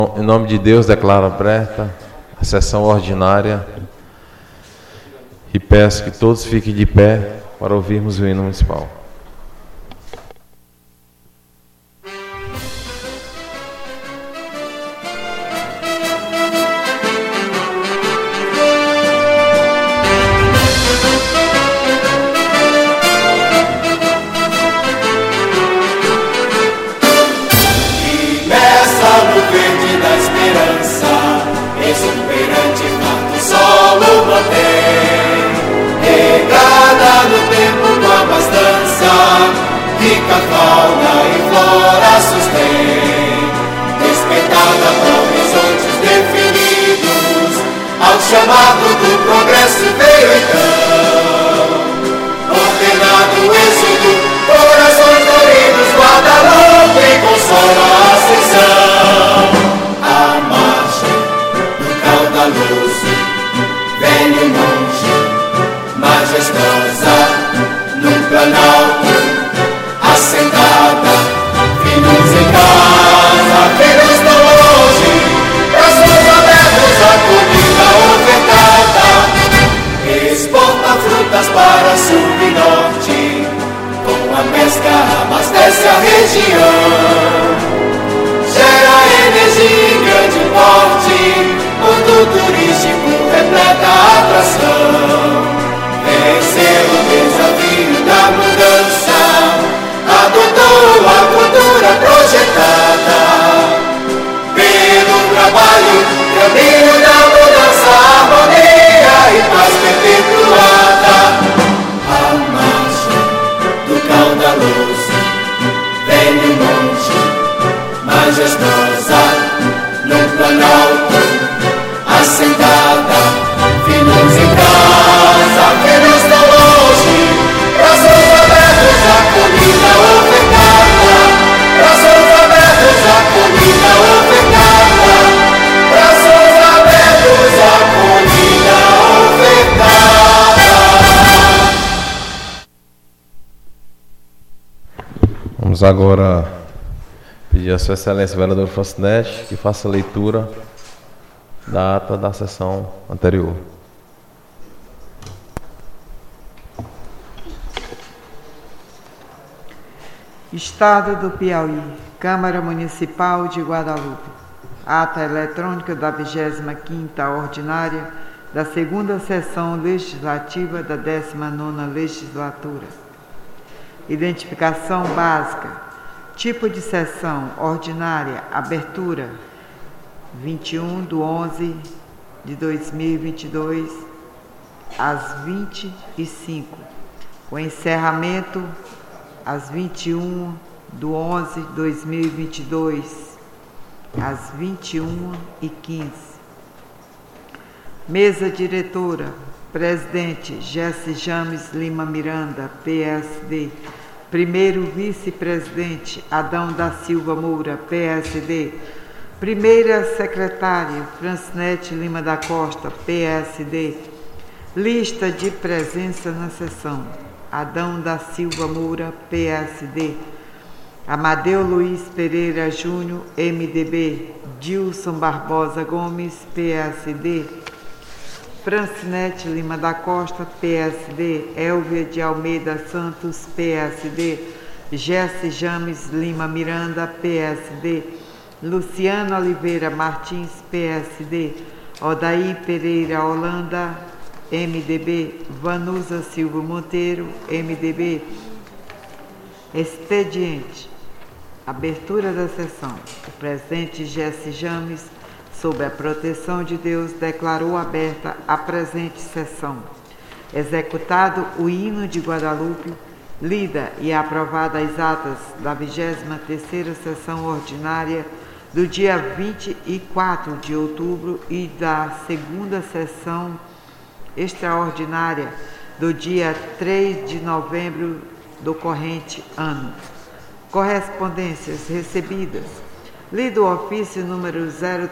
Em nome de Deus, declaro aberta a sessão ordinária e peço que todos fiquem de pé para ouvirmos o hino municipal. Rica fauna e flora sustém, respeitada por horizontes definidos, ao chamado do progresso veio então, ordenado o êxodo, corações doridos, Guadalupe consola a ascensão, a marcha do caudaloso, velho monge, majestosa, no planalto, assentada, filhos em casa, filhos tão longe, braços abertos, acolhida ofertada, exporta frutas para sul e norte, com a pesca abastece a região, gera energia em grande porte, ponto turístico repleta a atração, venceu o desafio da mudança, adotou a cultura projetada pelo trabalho, caminho da mudança, harmonia e paz perpetuada. A marcha do caudaloso, velho monte, majestosa, no planalto, assentada, filhos em casa, filhos tão longe, braços abertos, acolhida ofertada, braços abertos, acolhida ofertada, braços abertos, acolhida ofertada. Vamos agora pedir a Sua Excelência, vereador Francinete, que faça a leitura da ata da sessão anterior. Estado do Piauí, Câmara Municipal de Guadalupe. Ata eletrônica da 25ª ordinária da 2ª sessão legislativa da 19ª legislatura. Identificação básica. Tipo de sessão ordinária. Abertura 21/11/2022 às 20h05. O encerramento às 21/11/2022, às 21h15. Mesa diretora, presidente Jesse James Lima Miranda, PSD. Primeiro vice-presidente Adão da Silva Moura, PSD. Primeira secretária Francinete Lima da Costa, PSD. Lista de presença na sessão: Adão da Silva Moura, PSD. Amadeu Luiz Pereira Júnior, MDB. Dilson Barbosa Gomes, PSD. Francinete Lima da Costa, PSD. Elvia de Almeida Santos, PSD. Jesse James Lima Miranda, PSD. Luciana Oliveira Martins, PSD. Odaí Pereira Holanda, MDB. Vanusa Silva Monteiro, MDB. Expediente. Abertura da sessão. O presidente Jesse James, sob a proteção de Deus, declarou aberta a presente sessão. Executado o hino de Guadalupe, lida e aprovada as atas da 23ª sessão ordinária do dia 24 de outubro e da 2ª sessão extraordinária do dia 3 de novembro do corrente ano. Correspondências recebidas. Lido o ofício número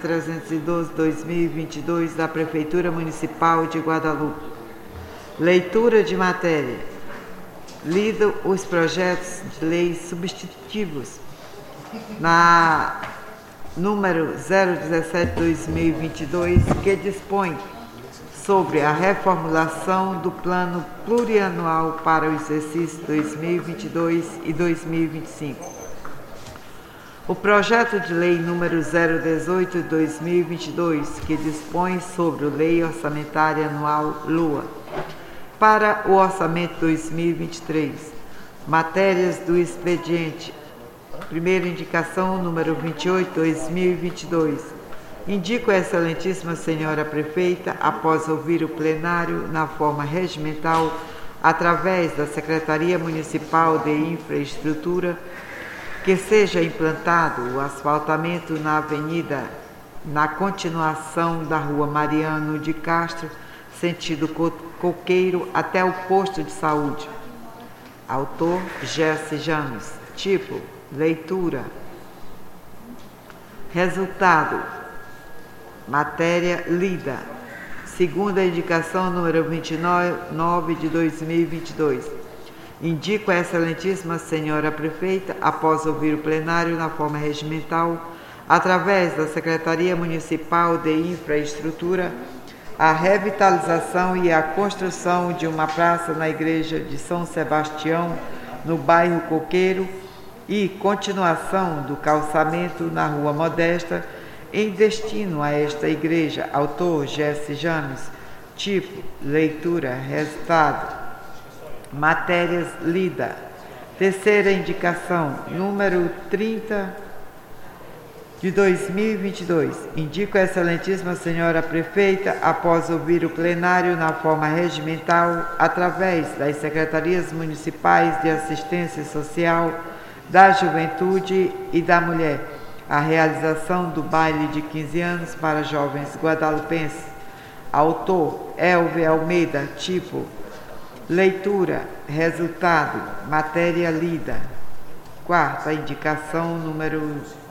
0312/2022 da Prefeitura Municipal de Guadalupe. Leitura de matéria. Lido os projetos de lei substitutivos. número 017/2022, que dispõe sobre a reformulação do Plano Plurianual para o exercício 2022 e 2025. O projeto de lei número 018/2022, que dispõe sobre a Lei Orçamentária Anual LOA para o Orçamento 2023. Matérias do expediente. Primeira indicação, número 28/2022. Indico a excelentíssima senhora prefeita, após ouvir o plenário na forma regimental, através da Secretaria Municipal de Infraestrutura, que seja implantado o asfaltamento na avenida, na continuação da rua Mariano de Castro, sentido Coqueiro, até o posto de saúde. Autor, Gerce James. Tipo, leitura. Resultado, matéria lida. Segunda indicação, número 29/2022. Indico a excelentíssima senhora prefeita, após ouvir o plenário na forma regimental, através da Secretaria Municipal de Infraestrutura, a revitalização e a construção de uma praça na Igreja de São Sebastião, no bairro Coqueiro, e continuação do calçamento na Rua Modesta, em destino a esta igreja. Autor, Gerce James. Tipo, leitura. Resultado, matérias lida. Terceira indicação, número 30/2022. Indico a excelentíssima senhora prefeita, após ouvir o plenário na forma regimental, através das Secretarias Municipais de Assistência Social, da Juventude e da Mulher, a realização do baile de 15 anos para jovens guadalupenses. Autor, Elvio Almeida. Tipo, leitura. Resultado, matéria lida. Quarta indicação, número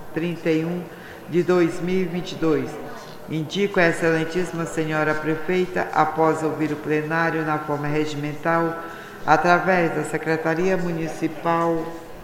31/2022. Indico a excelentíssima senhora prefeita, após ouvir o plenário na forma regimental, através da Secretaria Municipal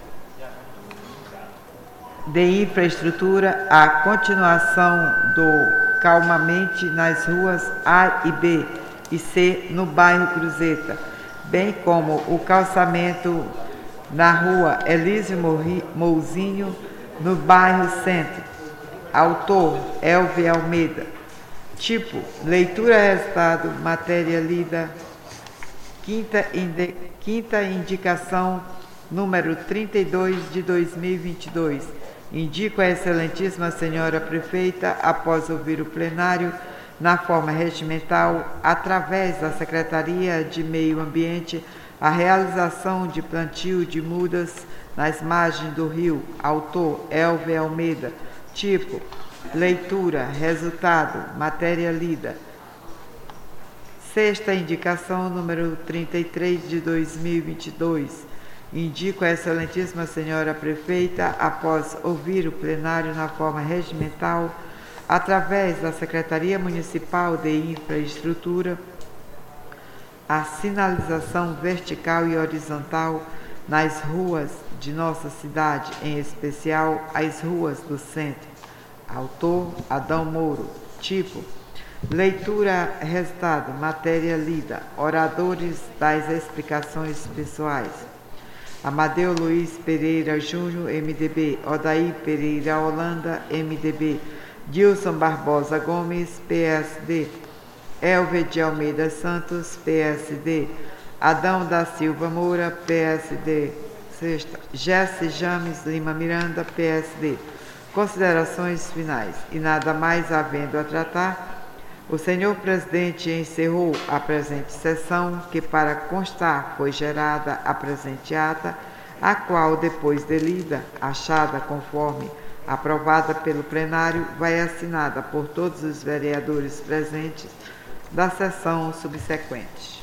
de Infraestrutura, a continuação do calmamente nas ruas A e B e C no bairro Cruzeta, bem como o calçamento na rua Elísio Mouzinho, no bairro Centro. Autor, Elvio Almeida. Tipo, leitura. Resultado, matéria lida. Quinta indicação, número 32/2022. Indico a excelentíssima senhora prefeita, após ouvir o plenário na forma regimental, através da Secretaria de Meio Ambiente, a realização de plantio de mudas nas margens do rio. Autor, Elvio Almeida. Tipo, leitura. Resultado, matéria lida. Sexta indicação, número 33/2022. Indico a excelentíssima senhora prefeita, após ouvir o plenário na forma regimental, através da Secretaria Municipal de Infraestrutura, a sinalização vertical e horizontal nas ruas de nossa cidade, em especial as ruas do centro. Autor, Adão Mouro. Tipo, leitura. Resultado, matéria lida. Oradores das explicações pessoais: Amadeu Luiz Pereira Júnior, MDB. Odair Pereira Holanda, MDB. Dilson Barbosa Gomes, PSD. Elvio de Almeida Santos, PSD. Adão da Silva Moura, PSD. Sexta, Gerce James Lima Miranda, PSD. Considerações finais. E nada mais havendo a tratar, o senhor presidente encerrou a presente sessão, que para constar foi gerada a presente ata, a qual, depois de lida, achada conforme aprovada pelo plenário, vai assinada por todos os vereadores presentes da sessão subsequente.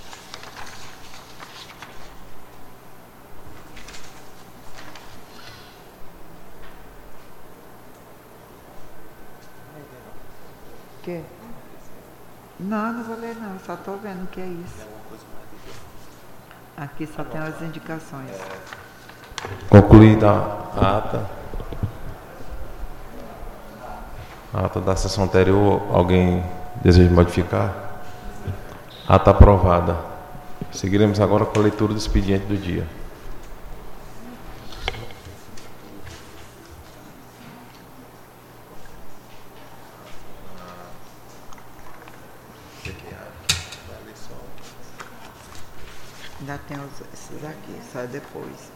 Que? Não, não vou ler não, só estou vendo o que é isso. Aqui só tem as indicações. Concluída a ata. A ata da sessão anterior, alguém deseja modificar? Ata aprovada. Seguiremos agora com a leitura do expediente do dia. Ainda tem esses aqui, só depois.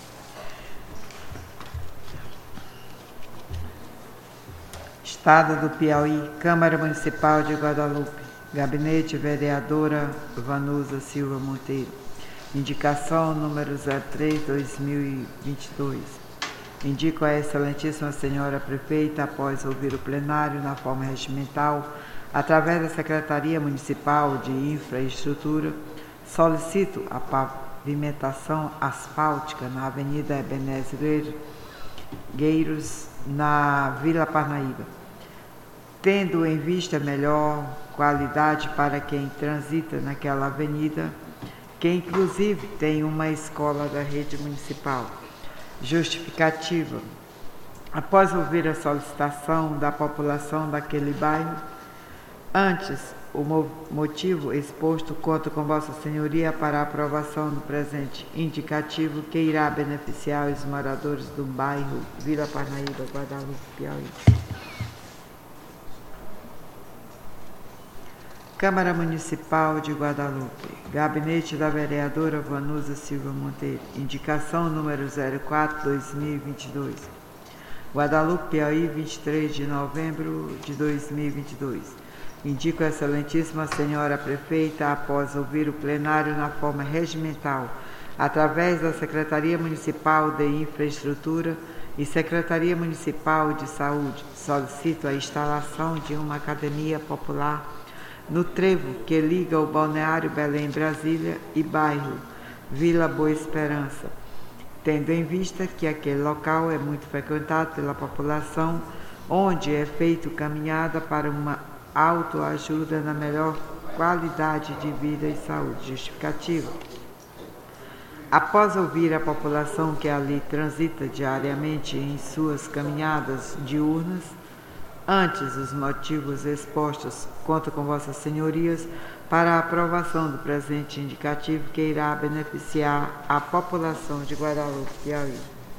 Estado do Piauí, Câmara Municipal de Guadalupe, Gabinete Vereadora Vanusa Silva Monteiro, indicação número 03/2022. Indico a excelentíssima senhora prefeita, após ouvir o plenário na forma regimental, através da Secretaria Municipal de Infraestrutura, solicito a pavimentação asfáltica na Avenida Ebenezer Gueiros, na Vila Parnaíba, tendo em vista melhor qualidade para quem transita naquela avenida, que inclusive tem uma escola da rede municipal. Justificativa. Após ouvir a solicitação da população daquele bairro, antes o motivo exposto, conto com Vossa Senhoria para a aprovação do presente indicativo que irá beneficiar os moradores do bairro Vila Parnaíba, Guadalupe, Piauí. Câmara Municipal de Guadalupe, Gabinete da Vereadora Vanusa Silva Monteiro, indicação número 04/2022. Guadalupe, Piauí, 23 de novembro de 2022. Indico a excelentíssima senhora prefeita, após ouvir o plenário na forma regimental, através da Secretaria Municipal de Infraestrutura e Secretaria Municipal de Saúde, solicito a instalação de uma academia popular no trevo que liga o balneário Belém Brasília e bairro Vila Boa Esperança, tendo em vista que aquele local é muito frequentado pela população, onde é feito caminhada para uma autoajuda na melhor qualidade de vida e saúde. Justificativa. Após ouvir a população que ali transita diariamente em suas caminhadas diurnas, antes os motivos expostos, conto com Vossas Senhorias para a aprovação do presente indicativo que irá beneficiar a população de Guadalupe, Piauí.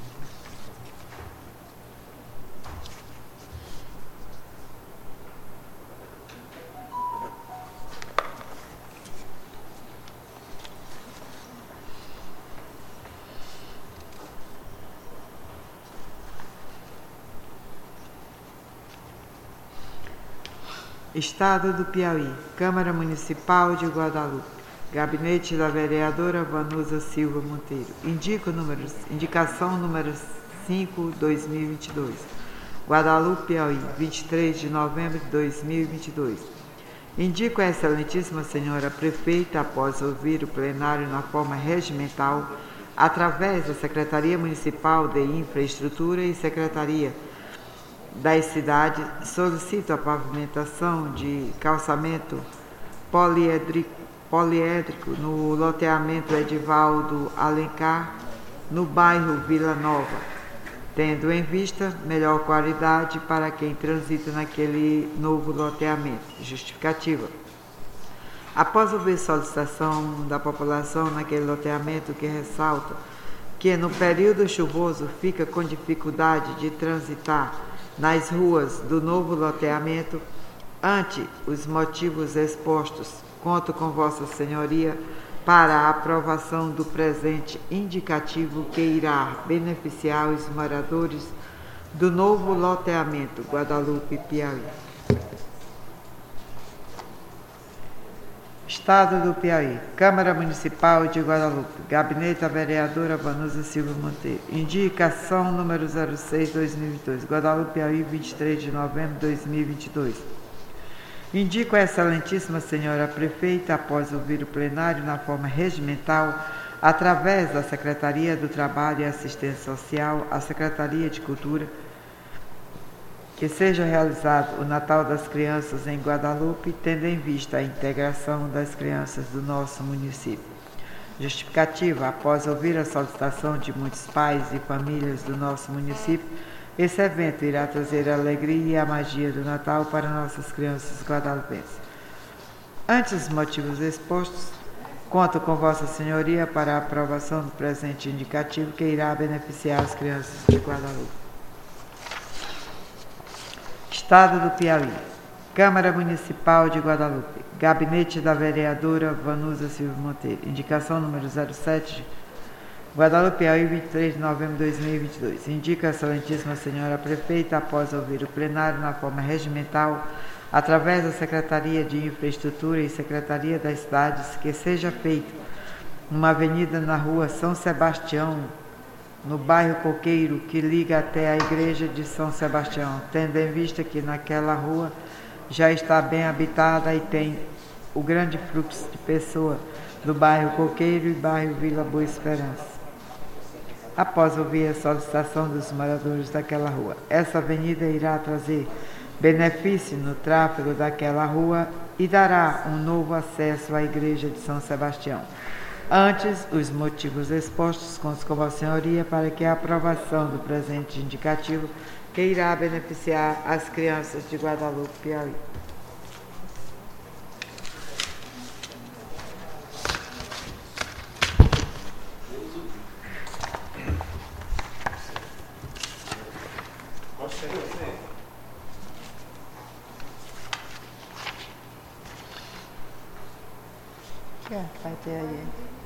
Estado do Piauí, Câmara Municipal de Guadalupe, Gabinete da Vereadora Vanusa Silva Monteiro. Indicação número 5/2022. Guadalupe, Piauí, 23 de novembro de 2022. Indico a excelentíssima senhora prefeita, após ouvir o plenário na forma regimental, através da Secretaria Municipal de Infraestrutura e Secretaria das cidades, solicito a pavimentação de calçamento poliédrico no loteamento Edivaldo Alencar, no bairro Vila Nova, tendo em vista melhor qualidade para quem transita naquele novo loteamento. Justificativa. Após ouvir solicitação da população naquele loteamento que ressalta que no período chuvoso fica com dificuldade de transitar nas ruas do novo loteamento, ante os motivos expostos, conto com Vossa Senhoria para a aprovação do presente indicativo que irá beneficiar os moradores do novo loteamento Guadalupe, Piauí. Estado do Piauí, Câmara Municipal de Guadalupe, Gabinete da Vereadora Vanusa Silva Monteiro. Indicação número 06/2022. Guadalupe, Piauí, 23 de novembro de 2022. Indico a excelentíssima senhora prefeita, após ouvir o plenário na forma regimental, através da Secretaria do Trabalho e Assistência Social, a Secretaria de Cultura, que seja realizado o Natal das Crianças em Guadalupe, tendo em vista a integração das crianças do nosso município. Justificativa. Após ouvir a solicitação de muitos pais e famílias do nosso município Esse evento irá trazer a alegria e a magia do Natal para nossas crianças guadalupenses. Ante os motivos expostos, conto com Vossa Senhoria para a aprovação do presente indicativo que irá beneficiar as crianças de Guadalupe. Estado do Piauí. Câmara Municipal de Guadalupe. Gabinete da Vereadora Vanusa Silva Monteiro. Indicação número 07, Guadalupe, Piauí, 23 de novembro de 2022. Indica a Excelentíssima Senhora Prefeita, após ouvir o plenário na forma regimental, através da Secretaria de Infraestrutura e Secretaria das Cidades, que seja feita uma avenida na rua São Sebastião, no bairro Coqueiro, que liga até a igreja de São Sebastião, tendo em vista que naquela rua já está bem habitada e tem o grande fluxo de pessoas do bairro Coqueiro e bairro Vila Boa Esperança. Após ouvir a solicitação dos moradores daquela rua, essa avenida irá trazer benefício no tráfego daquela rua e dará um novo acesso à igreja de São Sebastião. Antes, os motivos expostos conto com Vossa Senhoria para que a aprovação do presente indicativo que irá beneficiar as crianças de Guadalupe, Piauí. Vai ter aí.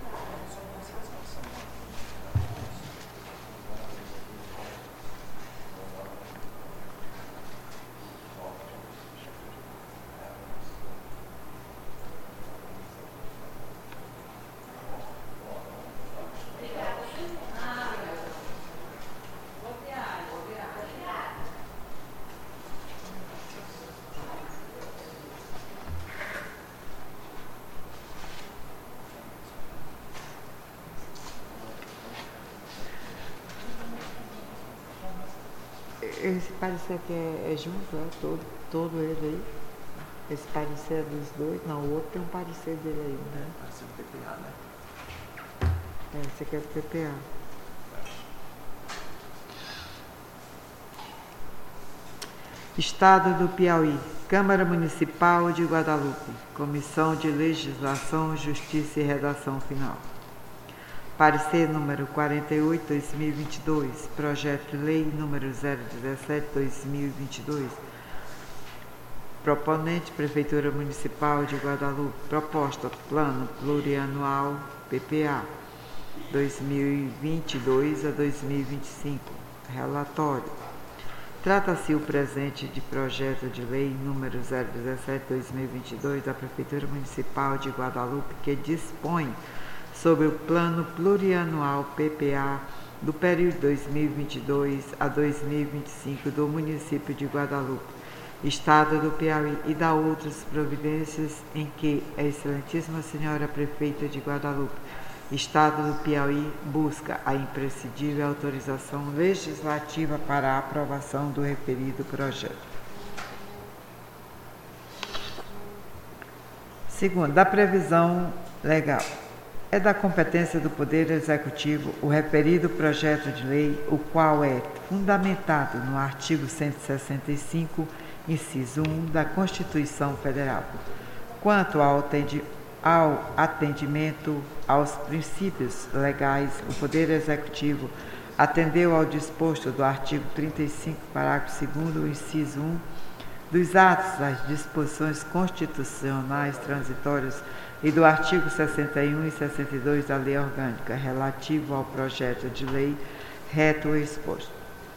Esse parecer aqui é junto, todo ele aí. Esse parecer é dos dois. Não, o outro tem um parecer dele aí, né? Parecer do PPA, né? Esse aqui é do PPA. Estado do Piauí. Câmara Municipal de Guadalupe. Comissão de Legislação, Justiça e Redação Final. Parecer número 48/2022, projeto de lei número 017/2022. Proponente, Prefeitura Municipal de Guadalupe. Proposta, Plano Plurianual PPA 2022 a 2025. Relatório. Trata-se o presente de projeto de lei número 017/2022 da Prefeitura Municipal de Guadalupe, que dispõe sobre o Plano Plurianual PPA do período 2022 a 2025 do município de Guadalupe, Estado do Piauí, e da outras providências em que a Excelentíssima Senhora Prefeita de Guadalupe, Estado do Piauí, busca a imprescindível autorização legislativa para a aprovação do referido projeto. Segundo, da previsão legal. É da competência do Poder Executivo o referido projeto de lei, o qual é fundamentado no artigo 165, inciso 1 da Constituição Federal, quanto ao atendimento aos princípios legais. O Poder Executivo atendeu ao disposto do artigo 35, parágrafo 2º, inciso 1, dos atos das disposições constitucionais transitórias e do artigo 61 e 62 da Lei Orgânica, relativo ao projeto de lei reto exposto.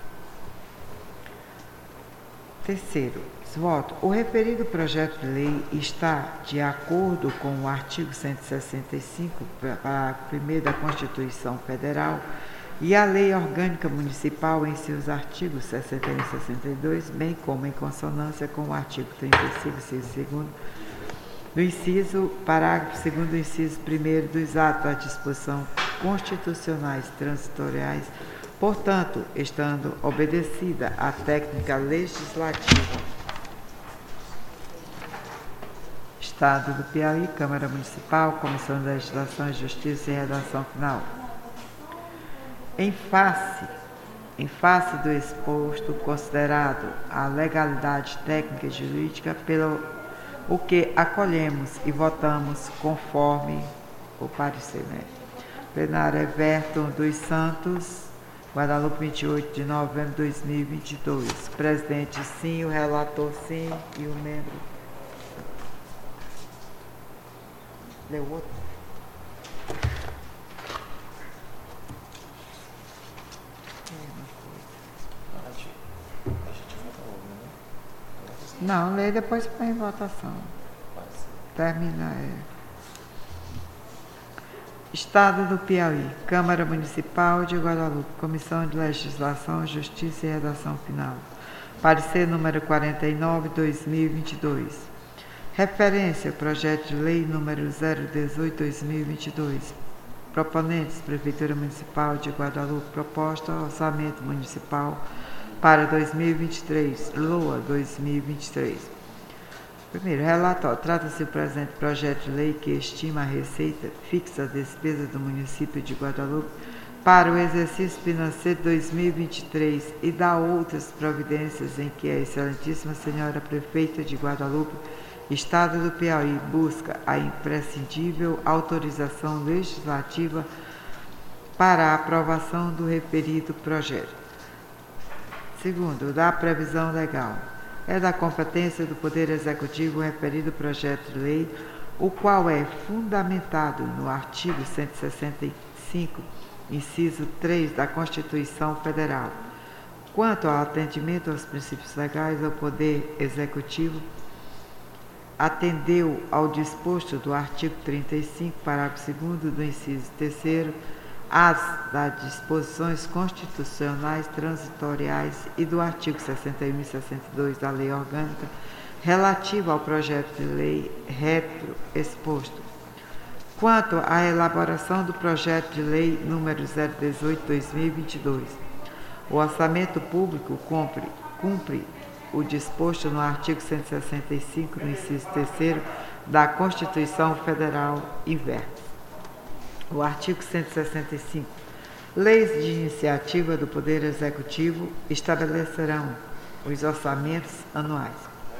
Terceiro, voto. O referido projeto de lei está de acordo com o artigo 165, parágrafo 1º da Constituição Federal e a Lei Orgânica Municipal em seus artigos 61 e 62, bem como em consonância com o artigo 35, inciso 2º, do inciso, parágrafo 2º, inciso 1º dos atos das disposições constitucionais transitoriais, portanto, estando obedecida a técnica legislativa. Estado do Piauí, Câmara Municipal, Comissão de Legislação, Justiça e Redação Final. Em face Em face do exposto, considerado a legalidade técnica e jurídica, pelo o que acolhemos e votamos conforme o parecer. Plenário Everton dos Santos, Guadalupe, 28 de novembro de 2022. Presidente, sim. O relator, sim. E o membro... Leu outro? Não, lê depois põe em votação. Termina. Estado do Piauí, Câmara Municipal de Guadalupe, Comissão de Legislação, Justiça e Redação Final. Parecer número 49/2022. Referência: projeto de lei número 018/2022. Proponentes: Prefeitura Municipal de Guadalupe. Proposta: Orçamento Municipal para 2023, LOA 2023. Primeiro, relatório. Trata-se do presente projeto de lei que estima a receita fixa das despesas do município de Guadalupe para o exercício financeiro de 2023 e dá outras providências em que a Excelentíssima Senhora Prefeita de Guadalupe, Estado do Piauí, busca a imprescindível autorização legislativa para a aprovação do referido projeto. Segundo, da previsão legal. É da competência do Poder Executivo o referido projeto de lei, o qual é fundamentado no artigo 165, inciso 3 da Constituição Federal. Quanto ao atendimento aos princípios legais, o Poder Executivo atendeu ao disposto do artigo 35, parágrafo 2º do inciso 3º, das disposições constitucionais transitoriais e do artigo 61 e 62 da Lei Orgânica relativa ao projeto de lei retroexposto. Quanto à elaboração do projeto de lei número 018/2022, o orçamento público cumpre o disposto no artigo 165, no inciso 3º da Constituição Federal e versa. O artigo 165. Leis de iniciativa do Poder Executivo estabelecerão os orçamentos anuais.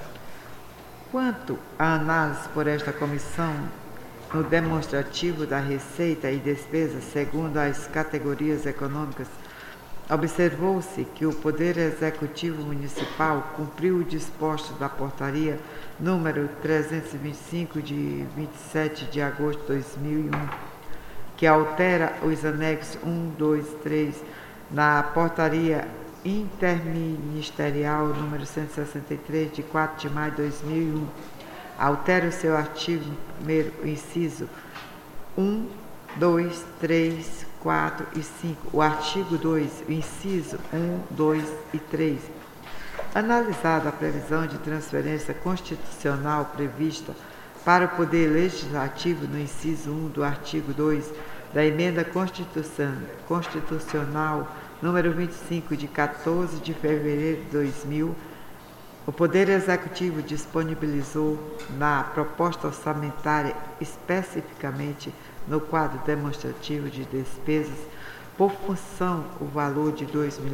Quanto à análise por esta comissão no demonstrativo da receita e despesa segundo as categorias econômicas, observou-se que o Poder Executivo Municipal cumpriu o disposto da Portaria número 325 de 27 de agosto de 2001, que altera os anexos 1, 2, 3 na Portaria Interministerial número 163 de 4 de maio de 2001. Altera o seu artigo 1º, inciso 1, 2, 3, 4 e 5. O artigo 2, inciso 1, 2 e 3. Analisada a previsão de transferência constitucional prevista para o Poder Legislativo no inciso 1 do artigo 2 da Emenda Constitucional número 25 de 14 de fevereiro de 2000, o Poder Executivo disponibilizou na proposta orçamentária, especificamente no quadro demonstrativo de despesas, por função o valor de R$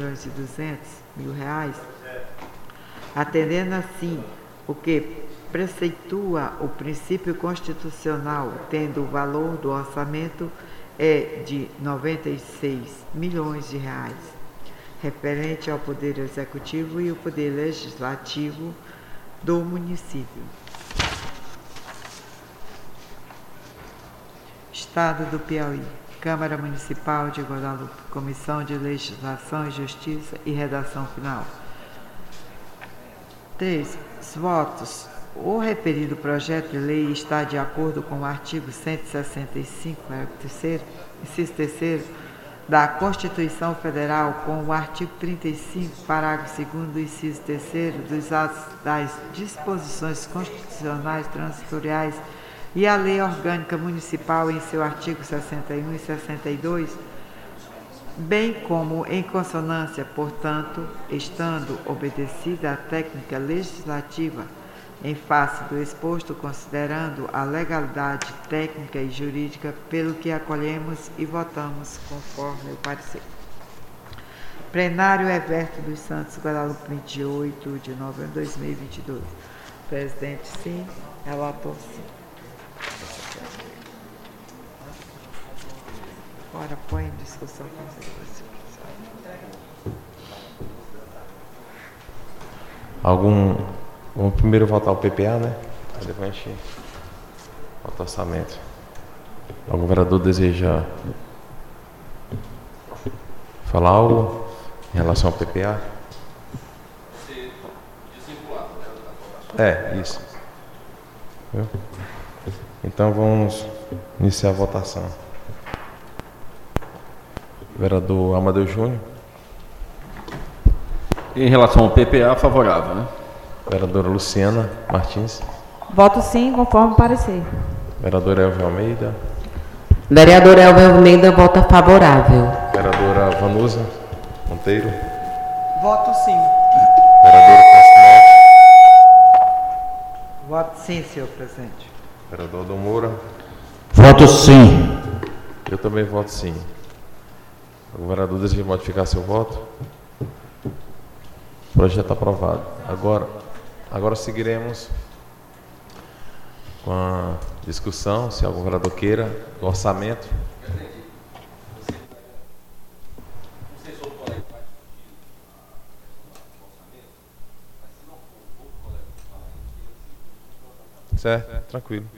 2.200.000, atendendo assim o que preceitua o princípio constitucional, tendo o valor do orçamento de R$ 96 milhões, referente ao Poder Executivo e o Poder Legislativo do município. Estado do Piauí, Câmara Municipal de Guadalupe, Comissão de Legislação e Justiça e Redação Final. 3. Votos. O referido projeto de lei está de acordo com o artigo 165, parágrafo 3º, inciso 3º da Constituição Federal, com o artigo 35, parágrafo 2º, inciso 3º das disposições constitucionais transitoriais e a Lei Orgânica Municipal em seu artigo 61 e 62, bem como em consonância, portanto, estando obedecida a técnica legislativa em face do exposto, considerando a legalidade técnica e jurídica, pelo que acolhemos e votamos conforme o parecer. Plenário Everto dos Santos Guadalupe, 28 de novembro de 2022. Presidente, sim. Relator, sim. Agora põe em discussão. Vamos primeiro votar o PPA, né? Aí depois a gente vota o orçamento. Algum vereador deseja falar algo em relação ao PPA? Você desvinculado, né? Isso. Viu? Então vamos iniciar a votação. Vereador Amadeu Júnior. Em relação ao PPA, favorável, né? Vereadora Luciana Martins. Voto sim, conforme o parecer. Vereador Elvio Almeida. Vereador Elvio Almeida vota favorável. Vereadora Vanusa Monteiro. Voto sim. Vereadora Constante. Voto sim, senhor presidente. Vereador Dom Moura. Voto sim. Eu também voto sim. O vereador deseja modificar seu voto? O projeto aprovado. Agora seguiremos com a discussão, se algum vereador queira, do orçamento. Certo, tranquilo.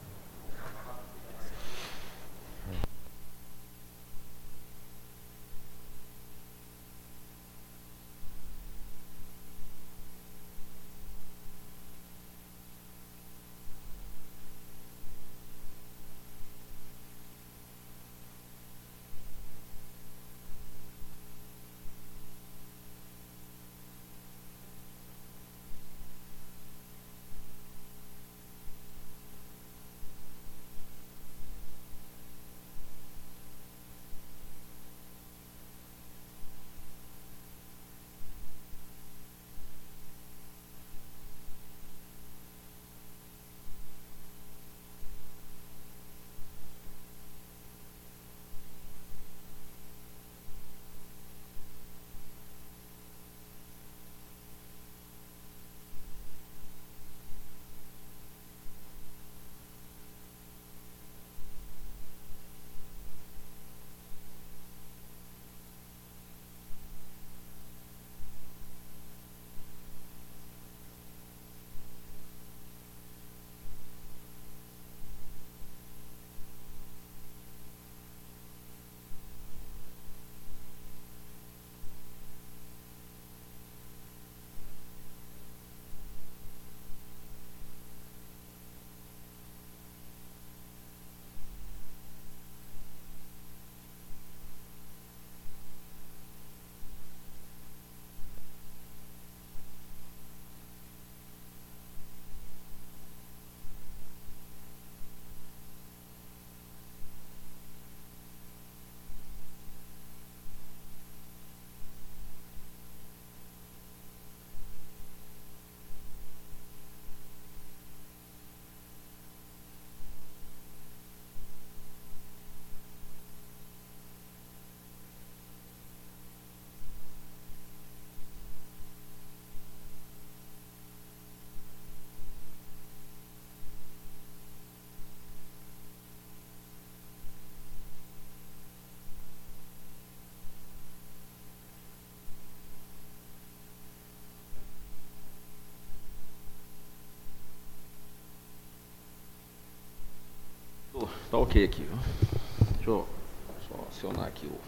Tá ok aqui. Deixa eu só acionar aqui o...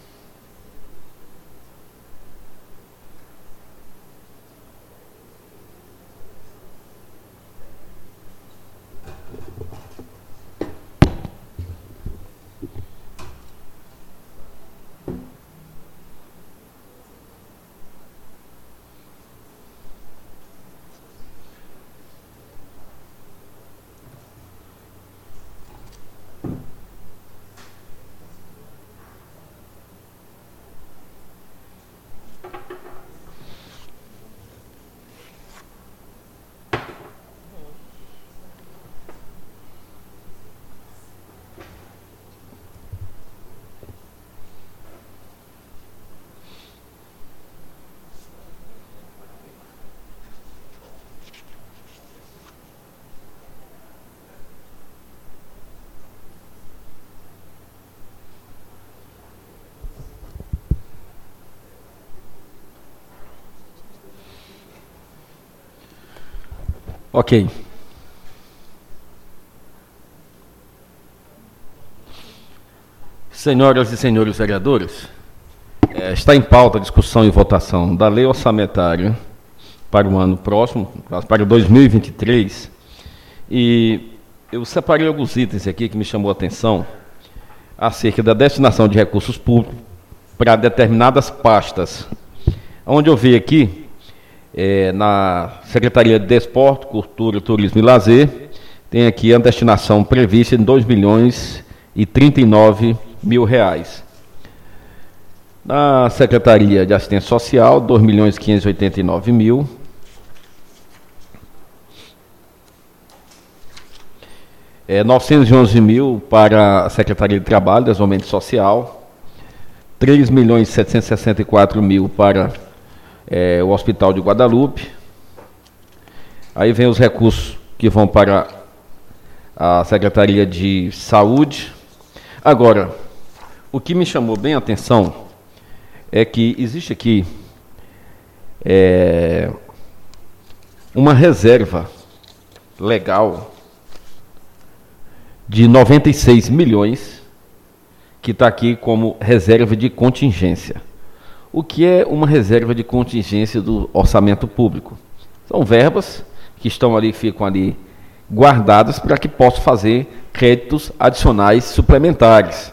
Ok. Senhoras e senhores vereadores, está em pauta a discussão e votação da lei orçamentária para o ano próximo, para 2023, e eu separei alguns itens aqui que me chamou a atenção acerca da destinação de recursos públicos para determinadas pastas. Onde eu vi aqui, na Secretaria de Desporto, Cultura, Turismo e Lazer, tem aqui a destinação prevista em R$2.039.000. Na Secretaria de Assistência Social, R$2.589.000. R$911.000 para a Secretaria de Trabalho, Desenvolvimento Social, R$3.764.000 para o Hospital de Guadalupe. Aí vem os recursos que vão para a Secretaria de Saúde. Agora, o que me chamou bem a atenção é que existe aqui uma reserva legal de 96 milhões, que está aqui como reserva de contingência. O que é uma reserva de contingência do orçamento público? São verbas que estão ali, ficam ali guardadas para que possam fazer créditos adicionais suplementares.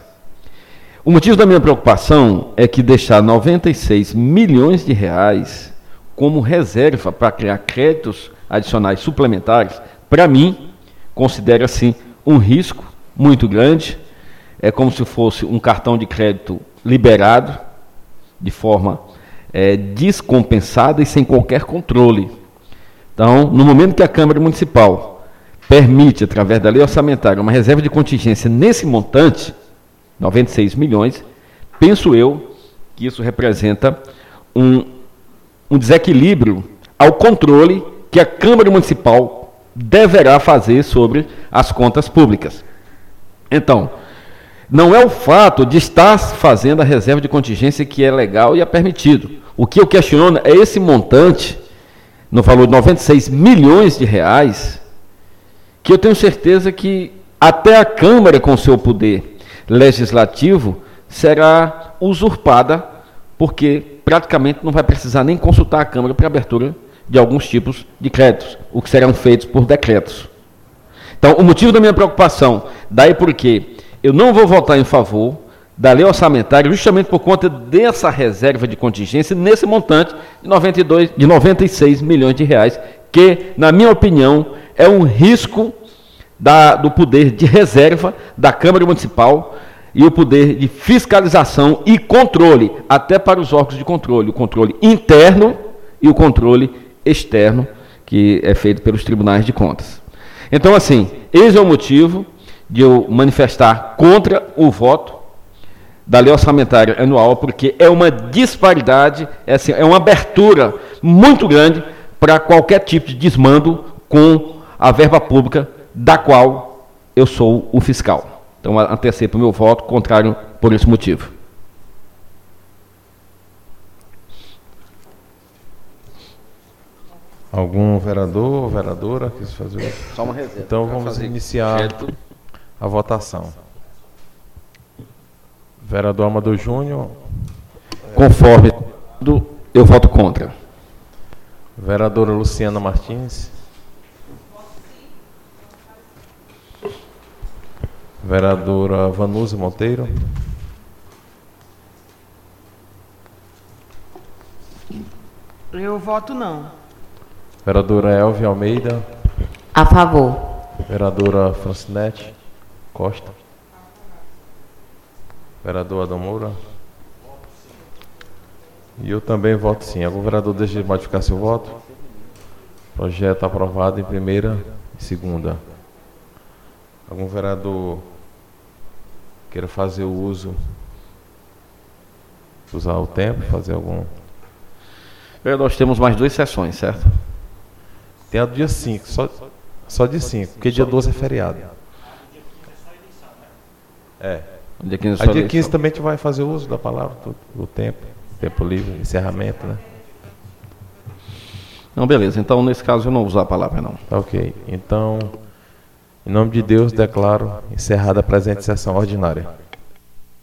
O motivo da minha preocupação é que deixar 96 milhões de reais como reserva para criar créditos adicionais suplementares, para mim, considero assim um risco muito grande. É como se fosse um cartão de crédito liberado de forma descompensada e sem qualquer controle. Então, no momento que a Câmara Municipal permite, através da lei orçamentária, uma reserva de contingência nesse montante, 96 milhões, penso eu que isso representa um desequilíbrio ao controle que a Câmara Municipal deverá fazer sobre as contas públicas. Então, não é o fato de estar fazendo a reserva de contingência que é legal e é permitido. O que eu questiono é esse montante, no valor de 96 milhões de reais, que eu tenho certeza que até a Câmara, com seu poder legislativo, será usurpada, porque praticamente não vai precisar nem consultar a Câmara para abertura de alguns tipos de créditos, o que serão feitos por decretos. Então, o motivo da minha preocupação, daí porque eu não vou votar em favor da lei orçamentária justamente por conta dessa reserva de contingência nesse montante de 96 milhões de reais, que, na minha opinião, é um risco do poder de reserva da Câmara Municipal e o poder de fiscalização e controle, até para os órgãos de controle, o controle interno e o controle externo, que é feito pelos tribunais de contas. Então, assim, esse é o motivo de eu manifestar contra o voto da lei orçamentária anual, porque é uma disparidade, é uma abertura muito grande para qualquer tipo de desmando com a verba pública da qual eu sou o fiscal. Então, antecipo o meu voto contrário por esse motivo. Algum vereador ou vereadora quis fazer? Só uma reserva. Então vamos iniciar a votação. Vereador Amador Júnior. Conforme eu voto contra. Vereadora Luciana Martins. Vereadora Vanusa Monteiro. Eu voto não. Vereadora Elvia Almeida. A favor. Vereadora Francinete Costa. Vereador Adão Moura. E eu também voto sim. Algum vereador deseja modificar seu voto? Projeto aprovado em primeira e segunda. Algum vereador queira fazer o uso, usar o tempo, fazer algum... Nós temos mais 2 sessões, certo? Tem a do dia 5, só dia 5, porque dia 12 é feriado. É. Dia 15 a dia 15 também a gente vai fazer o uso da palavra, do tempo livre, encerramento, né? Não, beleza. Então, nesse caso, eu não vou usar a palavra, não. Tá ok. Então, em nome de Deus, declaro encerrada a presente sessão ordinária.